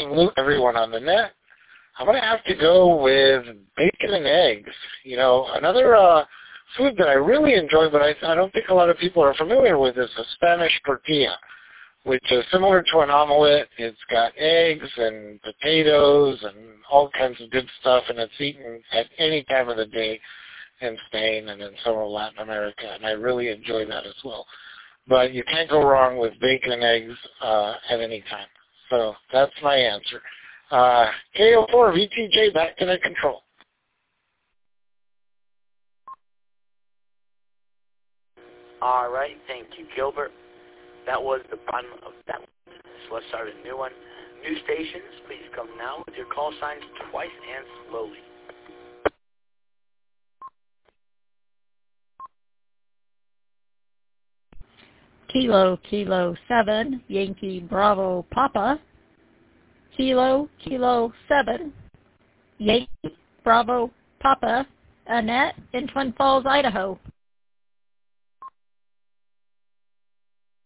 salute everyone on the net. I'm going to have to go with bacon and eggs. You know, another food that I really enjoy, but I don't think a lot of people are familiar with, is a Spanish tortilla, which is similar to an omelet. It's got eggs and potatoes and all kinds of good stuff, and it's eaten at any time of the day in Spain and in some of Latin America, and I really enjoy that as well. But you can't go wrong with bacon and eggs at any time. So that's my answer. KO4 VTJ back to the control. All right, thank you, Gilbert. That was the bottom of that one. So let's start a new one. New stations, please come now with your call signs twice and slowly. Kilo, Kilo 7, Yankee Bravo Papa. Kilo, Kilo 7, Yankee Bravo Papa, Annette in Twin Falls, Idaho.